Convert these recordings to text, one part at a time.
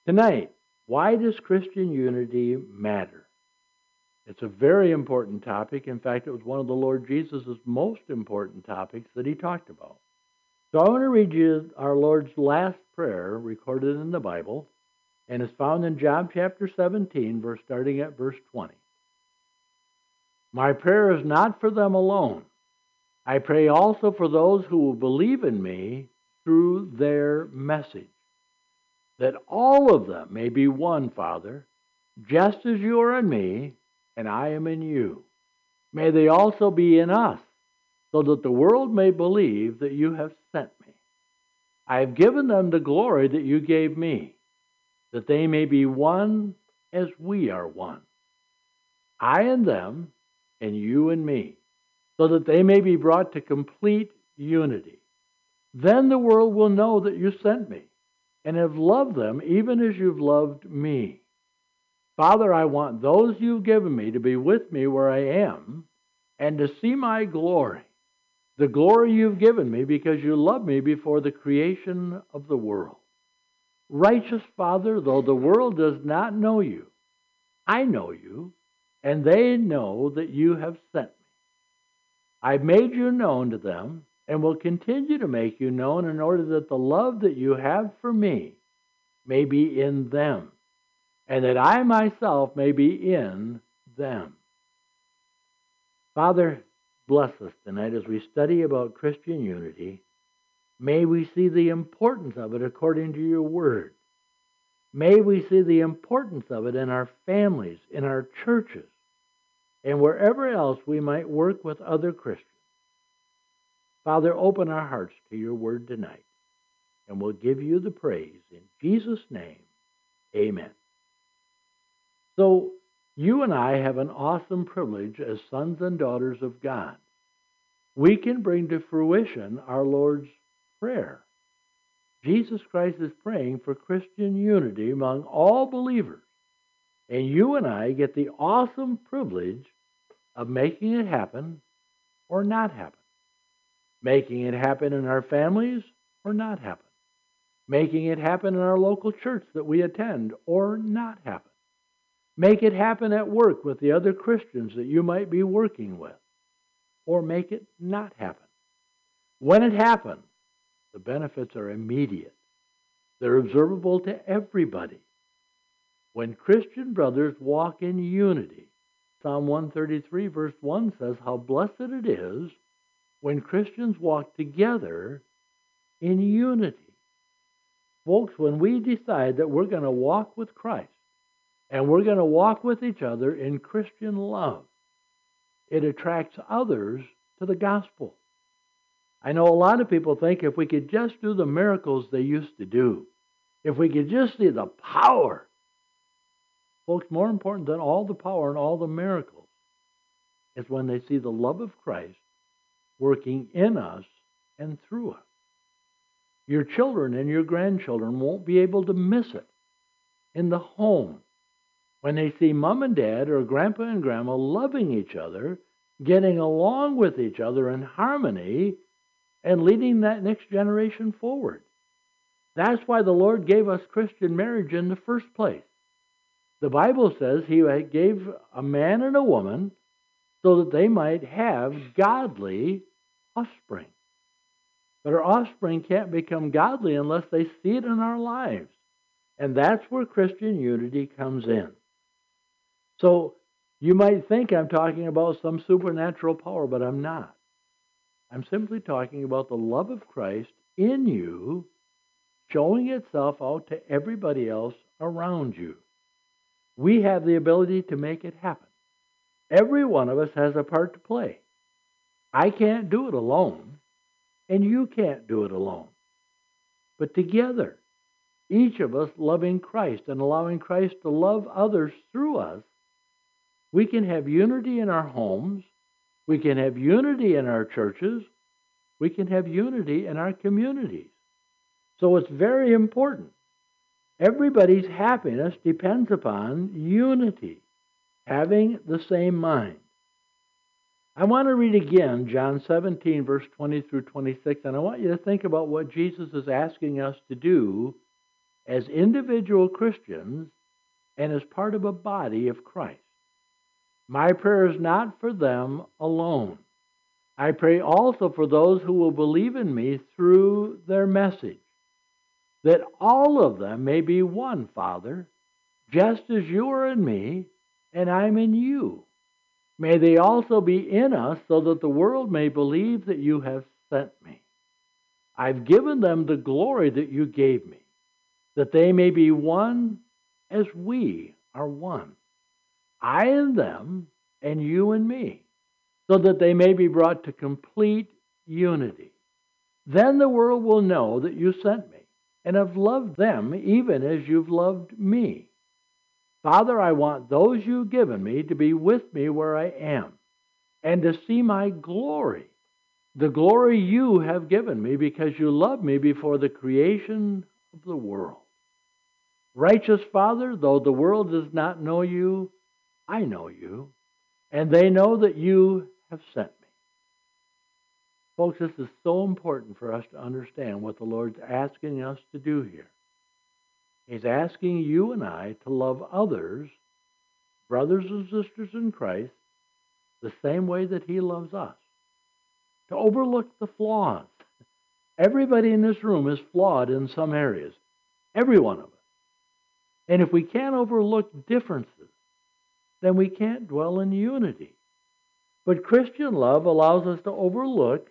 Tonight, why does Christian unity matter? It's a very important topic. In fact, it was one of the Lord Jesus' most important topics that he talked about. So I want to read you our Lord's last prayer recorded in the Bible, and it's found in John chapter 17, starting at verse 20. My prayer is not for them alone. I pray also for those who will believe in me through their message, that all of them may be one, Father, just as you are in me and I am in you. May they also be in us, so that the world may believe that you have sent me. I have given them the glory that you gave me, that they may be one as we are one. I and them, and you and me, so that they may be brought to complete unity. Then the world will know that you sent me, and have loved them even as you've loved me. Father, I want those you've given me to be with me where I am, and to see my glory, the glory you've given me because you loved me before the creation of the world. Righteous Father, though the world does not know you, I know you, and they know that you have sent me. I've made you known to them, and will continue to make you known in order that the love that you have for me may be in them, and that I myself may be in them. Father, bless us tonight as we study about Christian unity. May we see the importance of it according to your word. May we see the importance of it in our families, in our churches, and wherever else we might work with other Christians. Father, open our hearts to your word tonight, and we'll give you the praise. In Jesus' name, amen. So, you and I have an awesome privilege as sons and daughters of God. We can bring to fruition our Lord's Prayer. Jesus Christ is praying for Christian unity among all believers. And you and I get the awesome privilege of making it happen or not happen. Making it happen in our families or not happen. Making it happen in our local church that we attend or not happen. Make it happen at work with the other Christians that you might be working with, or make it not happen. When it happens, the benefits are immediate. They're observable to everybody. When Christian brothers walk in unity, Psalm 133 verse 1 says how blessed it is when Christians walk together in unity. Folks, when we decide that we're going to walk with Christ, and we're going to walk with each other in Christian love, it attracts others to the gospel. I know a lot of people think if we could just do the miracles they used to do, if we could just see the power. Folks, more important than all the power and all the miracles is when they see the love of Christ working in us and through us. Your children and your grandchildren won't be able to miss it in the home when they see mom and dad or grandpa and grandma loving each other, getting along with each other in harmony, and leading that next generation forward. That's why the Lord gave us Christian marriage in the first place. The Bible says He gave a man and a woman so that they might have godly offspring. But our offspring can't become godly unless they see it in our lives. And that's where Christian unity comes in. So you might think I'm talking about some supernatural power, but I'm not. I'm simply talking about the love of Christ in you, showing itself out to everybody else around you. We have the ability to make it happen. Every one of us has a part to play. I can't do it alone, and you can't do it alone. But together, each of us loving Christ and allowing Christ to love others through us, we can have unity in our homes, we can have unity in our churches, we can have unity in our communities. So it's very important. Everybody's happiness depends upon unity, having the same mind. I want to read again John 17, verse 20 through 26, and I want you to think about what Jesus is asking us to do as individual Christians and as part of a body of Christ. My prayer is not for them alone. I pray also for those who will believe in me through their message, that all of them may be one, Father, just as you are in me and I'm in you. May they also be in us so that the world may believe that you have sent me. I've given them the glory that you gave me, that they may be one as we are one. I and them, and you and me, so that they may be brought to complete unity. Then the world will know that you sent me, and have loved them even as you've loved me. Father, I want those you've given me to be with me where I am, and to see my glory, the glory you have given me because you loved me before the creation of the world. Righteous Father, though the world does not know you, I know you, and they know that you have sent me. Folks, this is so important for us to understand what the Lord's asking us to do here. He's asking you and I to love others, brothers and sisters in Christ, the same way that He loves us. To overlook the flaws. Everybody in this room is flawed in some areas. Every one of us. And if we can't overlook differences, then we can't dwell in unity. But Christian love allows us to overlook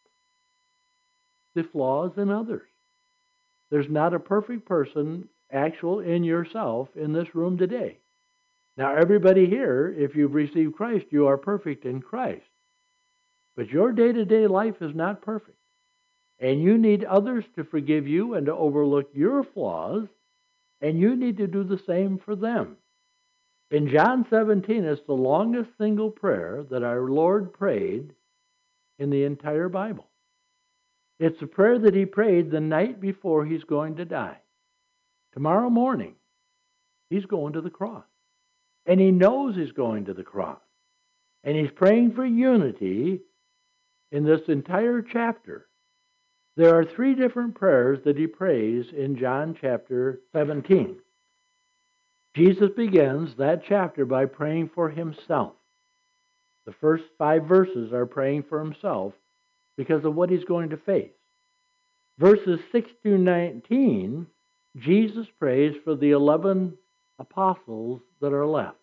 the flaws in others. There's not a perfect person actual in yourself in this room today. Now, everybody here, if you've received Christ, you are perfect in Christ. But your day-to-day life is not perfect. And you need others to forgive you and to overlook your flaws, and you need to do the same for them. In John 17, it's the longest single prayer that our Lord prayed in the entire Bible. It's a prayer that He prayed the night before He's going to die. Tomorrow morning, He's going to the cross. And He knows He's going to the cross. And He's praying for unity in this entire chapter. There are 3 different prayers that He prays in John chapter 17. Jesus begins that chapter by praying for Himself. The first 5 verses are praying for Himself because of what He's going to face. Verses 6 through 19, Jesus prays for the 11 apostles that are left.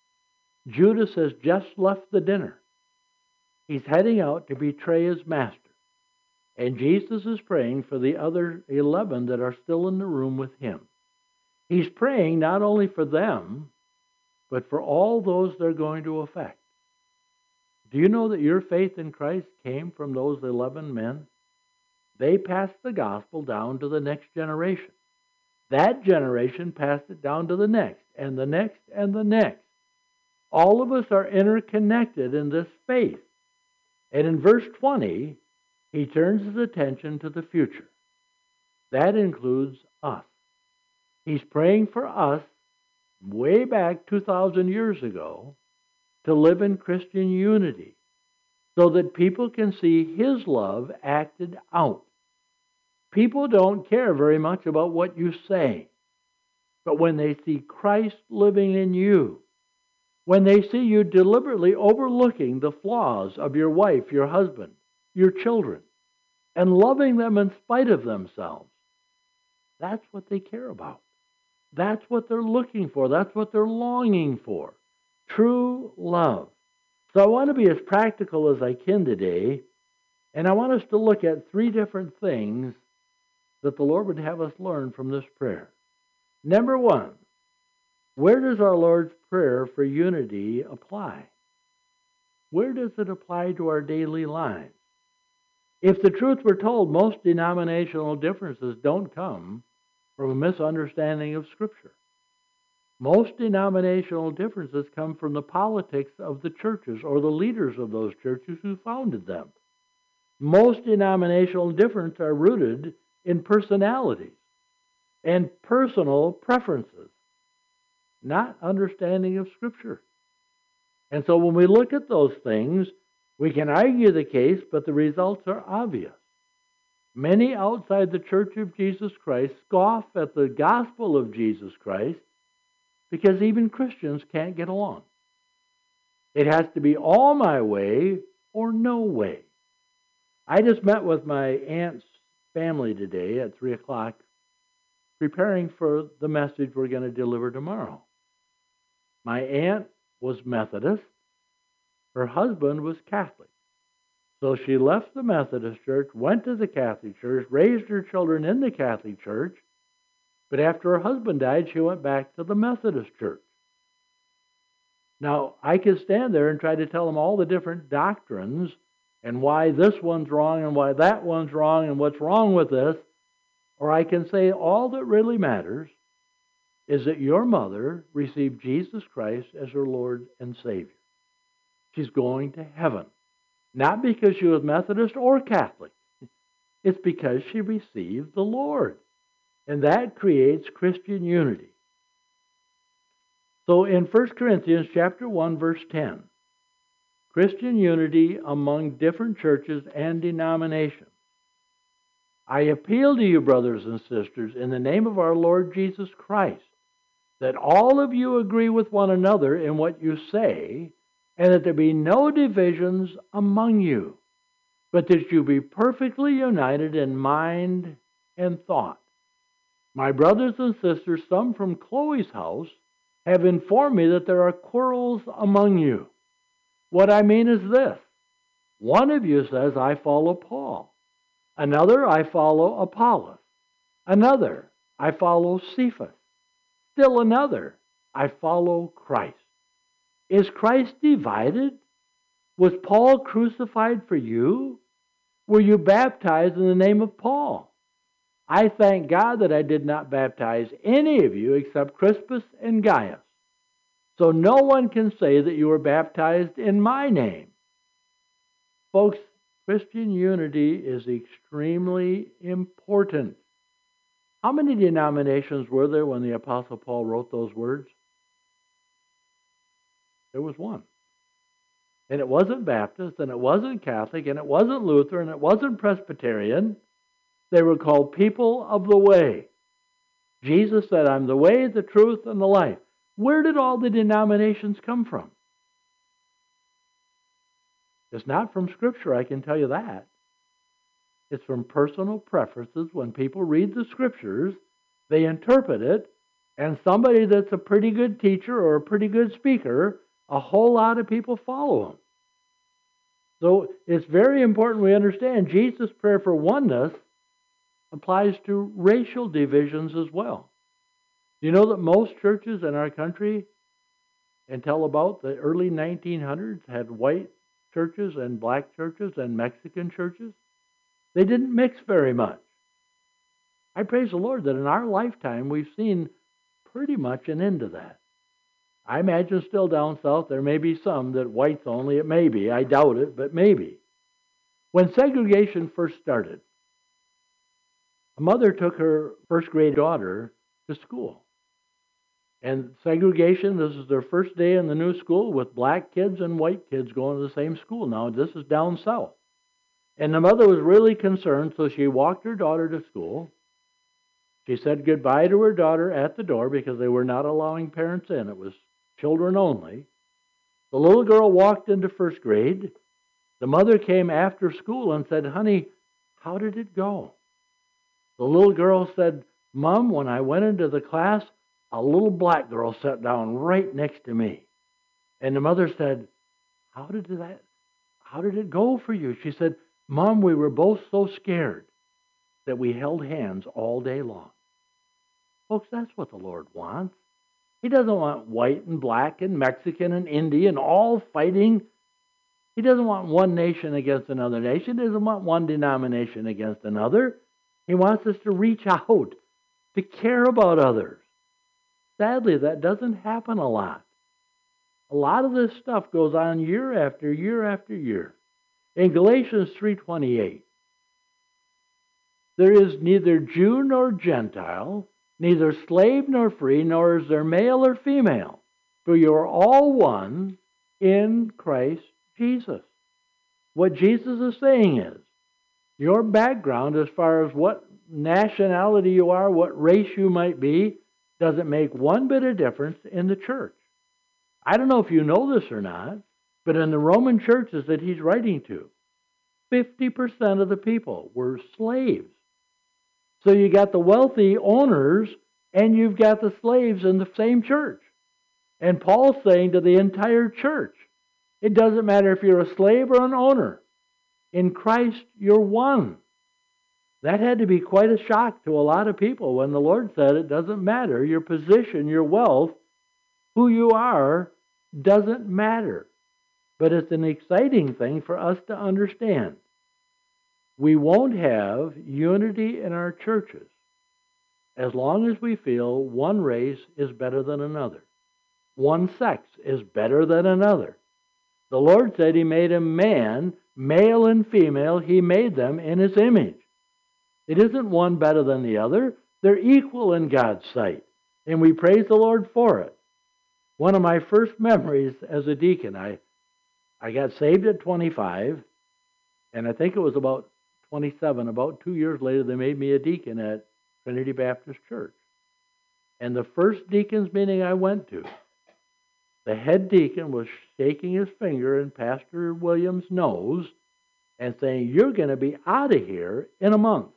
Judas has just left the dinner. He's heading out to betray his master. And Jesus is praying for the other 11 that are still in the room with Him. He's praying not only for them, but for all those they're going to affect. Do you know that your faith in Christ came from those 11 men? They passed the gospel down to the next generation. That generation passed it down to the next, and the next, and the next. All of us are interconnected in this faith. And in verse 20, He turns His attention to the future. That includes us. He's praying for us way back 2,000 years ago to live in Christian unity so that people can see His love acted out. People don't care very much about what you say, but when they see Christ living in you, when they see you deliberately overlooking the flaws of your wife, your husband, your children, and loving them in spite of themselves, that's what they care about. That's what they're looking for. That's what they're longing for. True love. So I want to be as practical as I can today, and I want us to look at 3 different things that the Lord would have us learn from this prayer. Number 1, where does our Lord's prayer for unity apply? Where does it apply to our daily lives? If the truth were told, most denominational differences don't come from a misunderstanding of Scripture. Most denominational differences come from the politics of the churches or the leaders of those churches who founded them. Most denominational differences are rooted in personalities and personal preferences, not understanding of Scripture. And so when we look at those things, we can argue the case, but the results are obvious. Many outside the Church of Jesus Christ scoff at the gospel of Jesus Christ because even Christians can't get along. It has to be all my way or no way. I just met with my aunt's family today at 3 o'clock, preparing for the message we're going to deliver tomorrow. My aunt was Methodist. Her husband was Catholic. So she left the Methodist church, went to the Catholic church, raised her children in the Catholic church, but after her husband died, she went back to the Methodist church. Now, I could stand there and try to tell them all the different doctrines and why this one's wrong and why that one's wrong and what's wrong with this, or I can say all that really matters is that your mother received Jesus Christ as her Lord and Savior. She's going to heaven. Not because she was Methodist or Catholic. It's because she received the Lord. And that creates Christian unity. So in 1 Corinthians chapter 1, verse 10, Christian unity among different churches and denominations. I appeal to you, brothers and sisters, in the name of our Lord Jesus Christ, that all of you agree with one another in what you say, and that there be no divisions among you, but that you be perfectly united in mind and thought. My brothers and sisters, some from Chloe's house, have informed me that there are quarrels among you. What I mean is this. One of you says, I follow Paul. Another, I follow Apollos. Another, I follow Cephas. Still another, I follow Christ. Is Christ divided? Was Paul crucified for you? Were you baptized in the name of Paul? I thank God that I did not baptize any of you except Crispus and Gaius. So no one can say that you were baptized in my name. Folks, Christian unity is extremely important. How many denominations were there when the Apostle Paul wrote those words? There was one. And it wasn't Baptist, and it wasn't Catholic, and it wasn't Lutheran, and it wasn't Presbyterian. They were called people of the way. Jesus said, I'm the way, the truth, and the life. Where did all the denominations come from? It's not from Scripture, I can tell you that. It's from personal preferences. When people read the Scriptures, they interpret it, and somebody that's a pretty good teacher or a pretty good speaker, a whole lot of people follow him. So it's very important we understand Jesus' prayer for oneness applies to racial divisions as well. Do you know that most churches in our country, until about the early 1900s, had white churches and black churches and Mexican churches? They didn't mix very much. I praise the Lord that in our lifetime we've seen pretty much an end to that. I imagine still down south there may be some that whites only. It may be. I doubt it, but maybe. When segregation first started, a mother took her first grade daughter to school. And segregation, this is their first day in the new school with black kids and white kids going to the same school. Now, this is down south. And the mother was really concerned, so she walked her daughter to school. She said goodbye to her daughter at the door because they were not allowing parents in. It was children only. The little girl walked into first grade. The mother came after school and said, honey, how did it go? The little girl said, Mom, when I went into the class, a little black girl sat down right next to me. And the mother said, how did it go for you? She said, Mom, we were both so scared that we held hands all day long. Folks, that's what the Lord wants. He doesn't want white and black and Mexican and Indian all fighting. He doesn't want one nation against another nation. He doesn't want one denomination against another. He wants us to reach out, to care about others. Sadly, that doesn't happen a lot. A lot of this stuff goes on year after year after year. In Galatians 3:28, there is neither Jew nor Gentile, neither slave nor free, nor is there male or female, for you are all one in Christ Jesus. What Jesus is saying is, Your background, as far as what nationality you are, what race you might be, doesn't make one bit of difference in the church. I don't know if you know this or not, but in the Roman churches that he's writing to, 50% of the people were slaves. So you got the wealthy owners and you've got the slaves in the same church. And Paul's saying to the entire church, it doesn't matter if you're a slave or an owner. In Christ, you're one. That had to be quite a shock to a lot of people when the Lord said it doesn't matter. Your position, your wealth, who you are, doesn't matter. But it's an exciting thing for us to understand. We won't have unity in our churches as long as we feel one race is better than another. One sex is better than another. The Lord said He made a man, male and female, He made them in His image. It isn't one better than the other. They're equal in God's sight. And we praise the Lord for it. One of my first memories as a deacon, I got saved at 25, and I think it was about 27, about 2 years later, they made me a deacon at Trinity Baptist Church. And the first deacon's meeting I went to, the head deacon was shaking his finger in Pastor Williams' nose and saying, "You're going to be out of here in a month."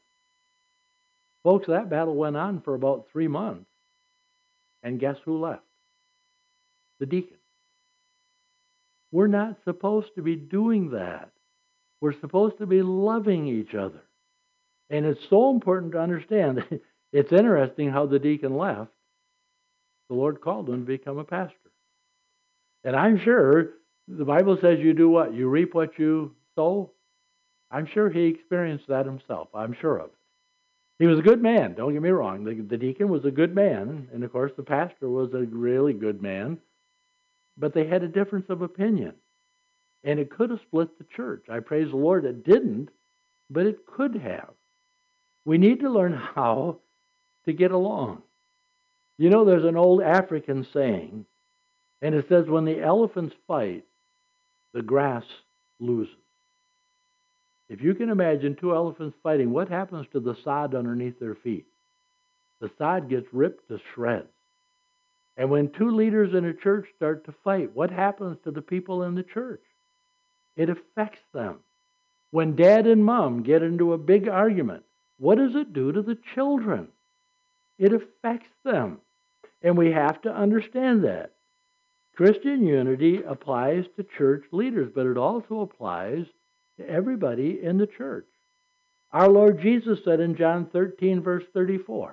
Folks, that battle went on for about 3 months. And guess who left? The deacon. We're not supposed to be doing that. We're supposed to be loving each other. And it's so important to understand. It's interesting how the deacon left. The Lord called him to become a pastor. And I'm sure the Bible says you do what? You reap what you sow. I'm sure he experienced that himself. I'm sure of it. He was a good man. Don't get me wrong. The deacon was a good man. And, of course, the pastor was a really good man. But they had a difference of opinion. And it could have split the church. I praise the Lord it didn't, but it could have. We need to learn how to get along. You know, there's an old African saying, and it says, when the elephants fight, the grass loses. If you can imagine two elephants fighting, what happens to the sod underneath their feet? The sod gets ripped to shreds. And when two leaders in a church start to fight, what happens to the people in the church? It affects them. When dad and mom get into a big argument, what does it do to the children? It affects them. And we have to understand that. Christian unity applies to church leaders, but it also applies to everybody in the church. Our Lord Jesus said in John 13, verse 34,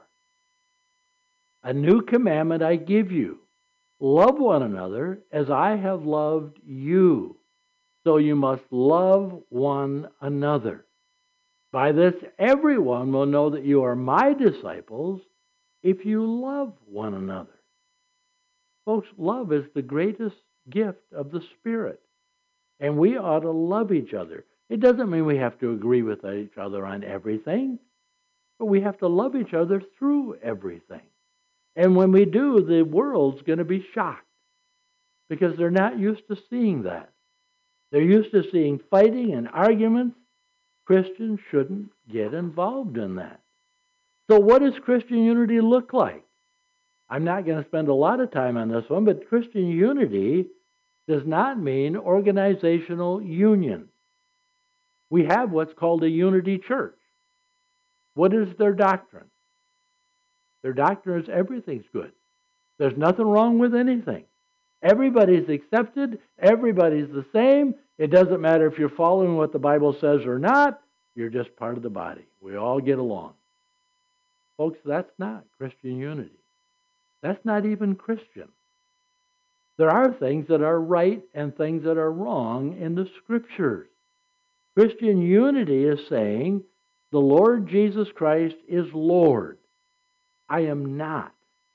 "A new commandment I give you, love one another as I have loved you. So you must love one another. By this everyone will know that you are my disciples if you love one another." Folks, love is the greatest gift of the Spirit. And we ought to love each other. It doesn't mean we have to agree with each other on everything, but we have to love each other through everything. And when we do, the world's going to be shocked because they're not used to seeing that. They're used to seeing fighting and arguments. Christians shouldn't get involved in that. So what does Christian unity look like? I'm not going to spend a lot of time on this one, but Christian unity does not mean organizational union. We have what's called a unity church. What is their doctrine? Their doctrine is everything's good. There's nothing wrong with anything. Everybody's accepted. Everybody's the same. It doesn't matter if you're following what the Bible says or not. You're just part of the body. We all get along. Folks, that's not Christian unity. That's not even Christian. There are things that are right and things that are wrong in the Scriptures. Christian unity is saying, the Lord Jesus Christ is Lord. I am not.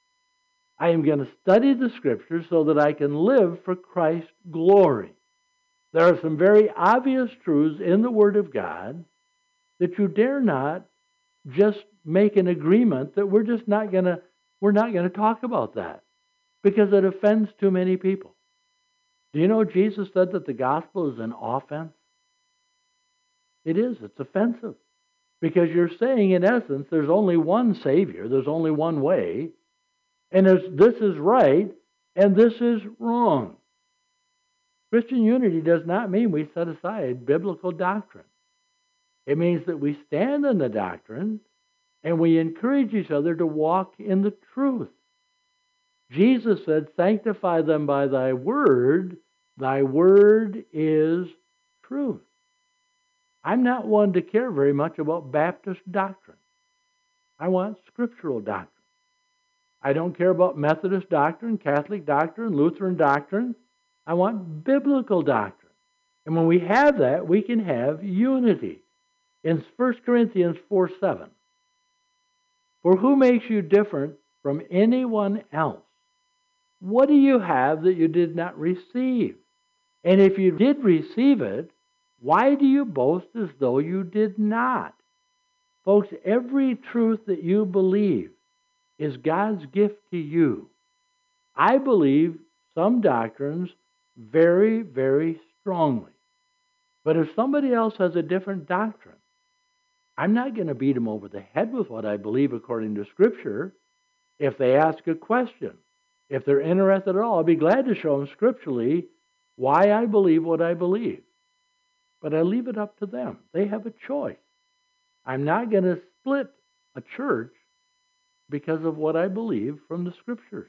I am going to study the Scriptures so that I can live for Christ's glory. There are some very obvious truths in the Word of God that you dare not just make an agreement that we're not going to talk about that because it offends too many people. Do you know Jesus said that the gospel is an offense? It is. It's offensive. Because you're saying, in essence, there's only one Savior, there's only one way, and this is right, and this is wrong. Christian unity does not mean we set aside biblical doctrine. It means that we stand in the doctrine, and we encourage each other to walk in the truth. Jesus said, sanctify them by thy word is truth. I'm not one to care very much about Baptist doctrine. I want scriptural doctrine. I don't care about Methodist doctrine, Catholic doctrine, Lutheran doctrine. I want biblical doctrine. And when we have that, we can have unity. In 1 Corinthians 4:7, for who makes you different from anyone else? What do you have that you did not receive? And if you did receive it, why do you boast as though you did not? Folks, every truth that you believe is God's gift to you. I believe some doctrines very, very strongly. But if somebody else has a different doctrine, I'm not going to beat them over the head with what I believe according to Scripture. If they ask a question, if they're interested at all, I'll be glad to show them scripturally why I believe what I believe. But I leave it up to them. They have a choice. I'm not going to split a church because of what I believe from the Scriptures.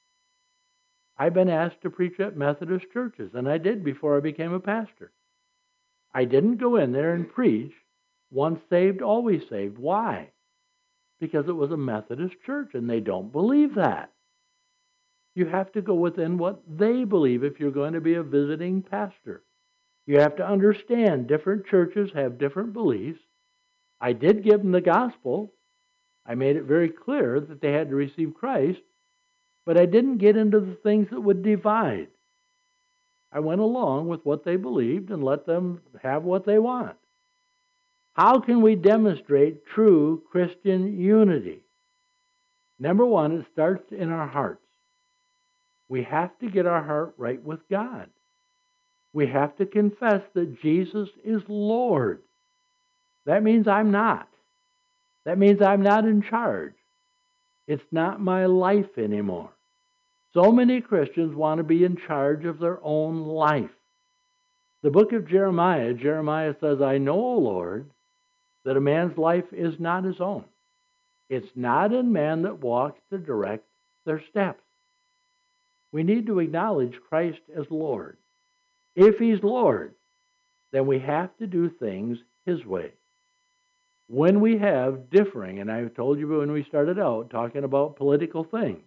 I've been asked to preach at Methodist churches, and I did before I became a pastor. I didn't go in there and preach once saved, always saved. Why? Because it was a Methodist church, and they don't believe that. You have to go within what they believe if you're going to be a visiting pastor. You have to understand different churches have different beliefs. I did give them the gospel. I made it very clear that they had to receive Christ, but I didn't get into the things that would divide. I went along with what they believed and let them have what they want. How can we demonstrate true Christian unity? Number one, it starts in our hearts. We have to get our heart right with God. We have to confess that Jesus is Lord. That means I'm not. That means I'm not in charge. It's not my life anymore. So many Christians want to be in charge of their own life. The book of Jeremiah says, I know, O Lord, that a man's life is not his own. It's not in man that walks to direct their steps. We need to acknowledge Christ as Lord. If He's Lord, then we have to do things His way. When we have differing, and I told you when we started out talking about political things,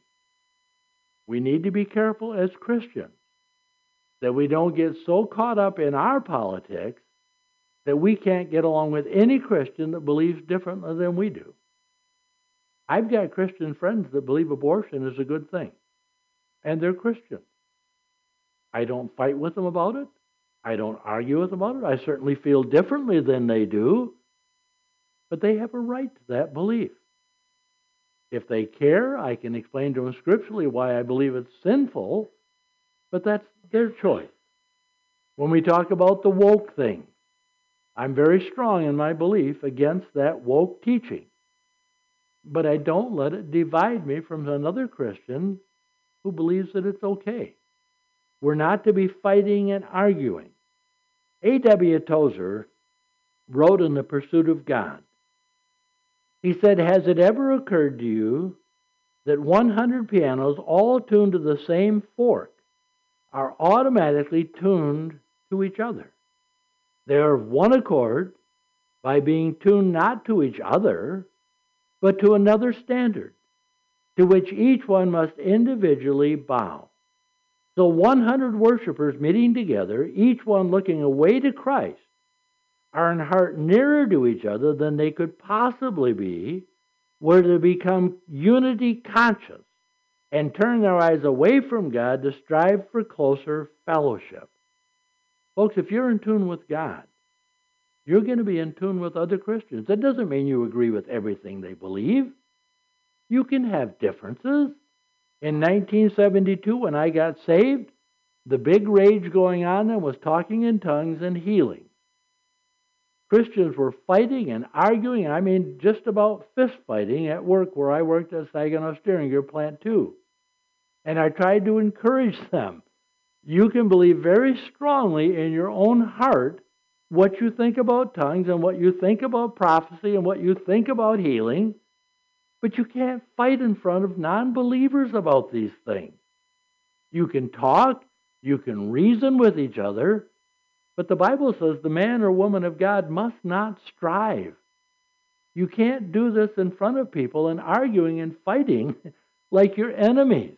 we need to be careful as Christians that we don't get so caught up in our politics that we can't get along with any Christian that believes differently than we do. I've got Christian friends that believe abortion is a good thing, and they're Christians. I don't fight with them about it. I don't argue with them about it. I certainly feel differently than they do, but they have a right to that belief. If they care, I can explain to them scripturally why I believe it's sinful, but that's their choice. When we talk about the woke thing, I'm very strong in my belief against that woke teaching, but I don't let it divide me from another Christian who believes that it's okay. We're not to be fighting and arguing. A.W. Tozer wrote in The Pursuit of God. He said, has it ever occurred to you that 100 pianos all tuned to the same fork are automatically tuned to each other? They are of one accord by being tuned not to each other, but to another standard, to which each one must individually bow. So 100 worshipers meeting together, each one looking away to Christ, are in heart nearer to each other than they could possibly be, were to become unity conscious and turn their eyes away from God to strive for closer fellowship. Folks, if you're in tune with God, you're going to be in tune with other Christians. That doesn't mean you agree with everything they believe. You can have differences. In 1972, when I got saved, the big rage going on then was talking in tongues and healing. Christians were fighting and arguing, I mean, just about fist fighting at work where I worked at Saginaw Steering Gear Plant 2. And I tried to encourage them. You can believe very strongly in your own heart what you think about tongues and what you think about prophecy and what you think about healing, but you can't fight in front of non-believers about these things. You can talk, you can reason with each other, but the Bible says the man or woman of God must not strive. You can't do this in front of people and arguing and fighting like your enemies.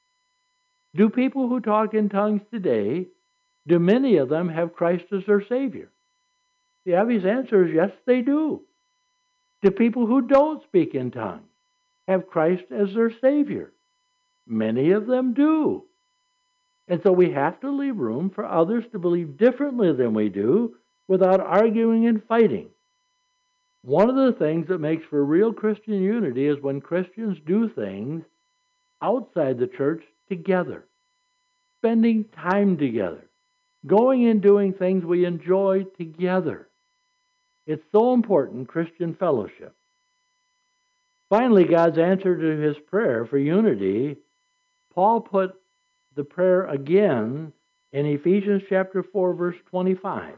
Do people who talk in tongues today, do many of them have Christ as their Savior? The obvious answer is yes, they do. Do people who don't speak in tongues have Christ as their Savior? Many of them do. And so we have to leave room for others to believe differently than we do without arguing and fighting. One of the things that makes for real Christian unity is when Christians do things outside the church together, spending time together, going and doing things we enjoy together. It's so important, Christian fellowship. Finally, God's answer to his prayer for unity, Paul put the prayer again in Ephesians chapter 4, verse 25.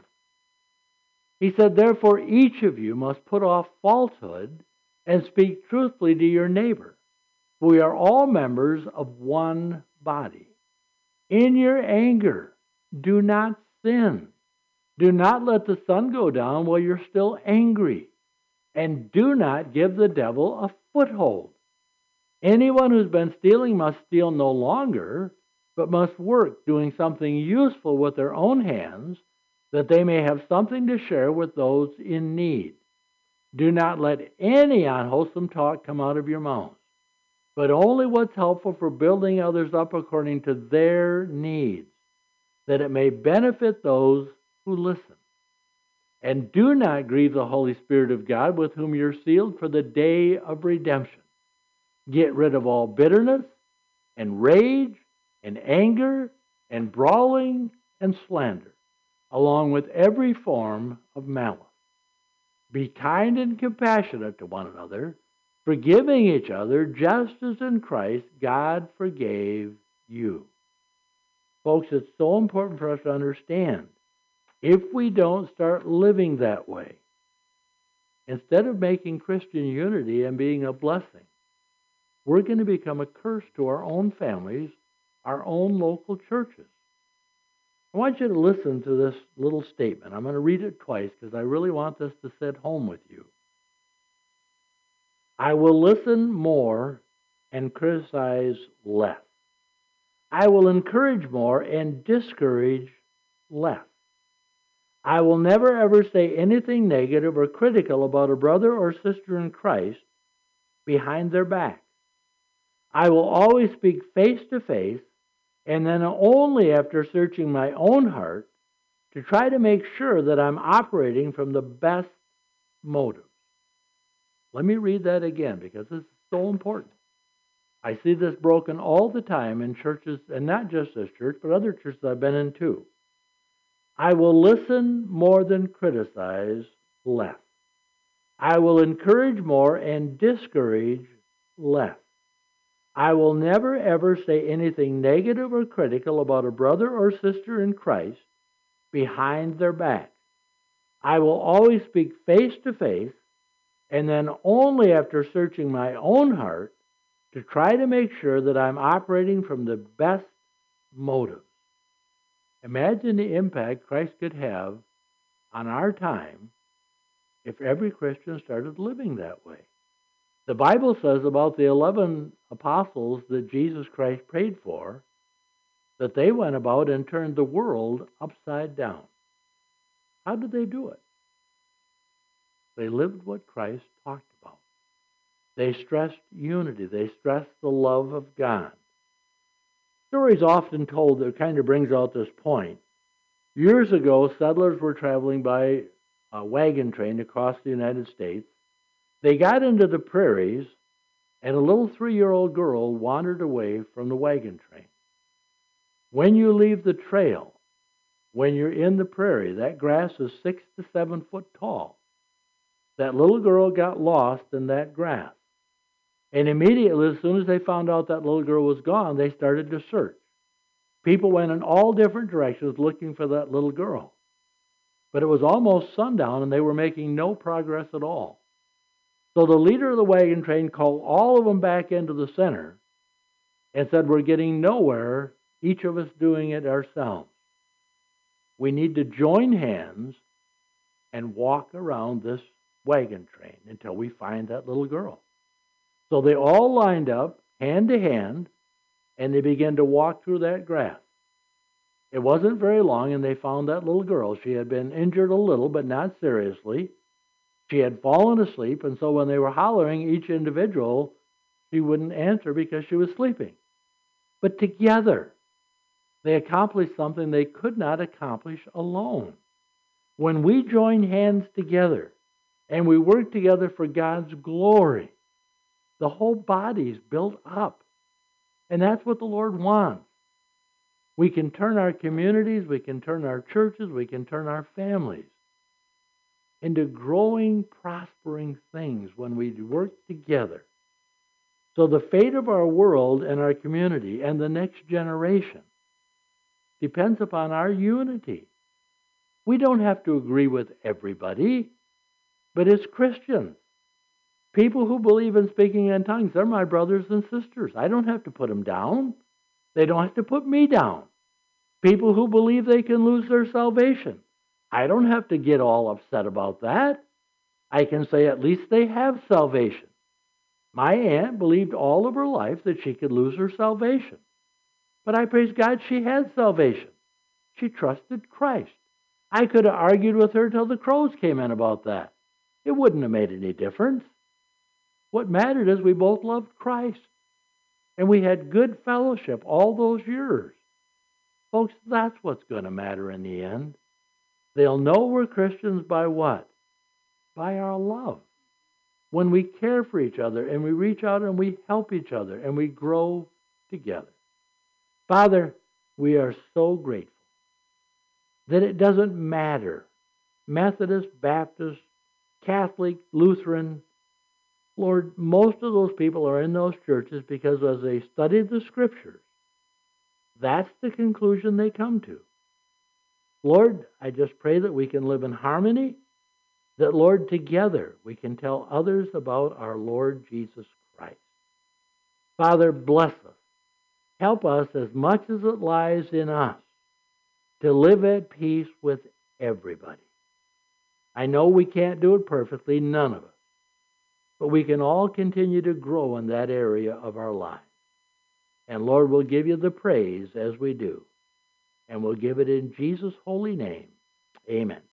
He said, therefore each of you must put off falsehood and speak truthfully to your neighbor. We are all members of one body. In your anger, do not sin. Do not let the sun go down while you're still angry. And do not give the devil a foothold. Anyone who's been stealing must steal no longer, but must work doing something useful with their own hands, that they may have something to share with those in need. Do not let any unwholesome talk come out of your mouth, but only what's helpful for building others up according to their needs, that it may benefit those who listen. And do not grieve the Holy Spirit of God, with whom you're sealed for the day of redemption. Get rid of all bitterness and rage and anger and brawling and slander, along with every form of malice. Be kind and compassionate to one another, forgiving each other, just as in Christ God forgave you. Folks, it's so important for us to understand, if we don't start living that way, instead of making Christian unity and being a blessing, we're going to become a curse to our own families, our own local churches. I want you to listen to this little statement. I'm going to read it twice because I really want this to sit home with you. I will listen more and criticize less. I will encourage more and discourage less. I will never ever say anything negative or critical about a brother or sister in Christ behind their back. I will always speak face to face, and then only after searching my own heart to try to make sure that I'm operating from the best motives. Let me read that again because this is so important. I see this broken all the time in churches, and not just this church, but other churches I've been in too. I will listen more than criticize less. I will encourage more and discourage less. I will never ever say anything negative or critical about a brother or sister in Christ behind their back. I will always speak face to face, and then only after searching my own heart to try to make sure that I'm operating from the best motives. Imagine the impact Christ could have on our time if every Christian started living that way. The Bible says about the 11 apostles that Jesus Christ prayed for, that they went about and turned the world upside down. How did they do it? They lived what Christ talked about. They stressed unity. They stressed the love of God. Stories often told that kind of brings out this point. Years ago, settlers were traveling by a wagon train across the United States. They got into the prairies, and a little 3-year-old girl wandered away from the wagon train. When you leave the trail, when you're in the prairie, that grass is 6 to 7 foot tall. That little girl got lost in that grass. And immediately, as soon as they found out that little girl was gone, they started to search. People went in all different directions looking for that little girl. But it was almost sundown, and they were making no progress at all. So the leader of the wagon train called all of them back into the center and said, we're getting nowhere, each of us doing it ourselves. We need to join hands and walk around this wagon train until we find that little girl. So they all lined up, hand to hand, and they began to walk through that grass. It wasn't very long, and they found that little girl. She had been injured a little, but not seriously. She had fallen asleep, and so when they were hollering each individual, she wouldn't answer because she was sleeping. But together, they accomplished something they could not accomplish alone. When we join hands together and we work together for God's glory, the whole body is built up. And that's what the Lord wants. We can turn our communities, we can turn our churches, we can turn our families into growing, prospering things when we work together. So the fate of our world and our community and the next generation depends upon our unity. We don't have to agree with everybody, but as Christians, people who believe in speaking in tongues, they're my brothers and sisters. I don't have to put them down. They don't have to put me down. People who believe they can lose their salvation, I don't have to get all upset about that. I can say at least they have salvation. My aunt believed all of her life that she could lose her salvation. But I praise God she had salvation. She trusted Christ. I could have argued with her till the crows came in about that. It wouldn't have made any difference. What mattered is we both loved Christ. And we had good fellowship all those years. Folks, that's what's going to matter in the end. They'll know we're Christians by what? By our love. When we care for each other and we reach out and we help each other and we grow together. Father, we are so grateful that it doesn't matter. Methodist, Baptist, Catholic, Lutheran. Lord, most of those people are in those churches because as they studied the Scriptures, that's the conclusion they come to. Lord, I just pray that we can live in harmony, that, Lord, together we can tell others about our Lord Jesus Christ. Father, bless us. Help us as much as it lies in us to live at peace with everybody. I know we can't do it perfectly, none of us, but we can all continue to grow in that area of our lives. And Lord, we'll give you the praise as we do. And we'll give it in Jesus' holy name. Amen.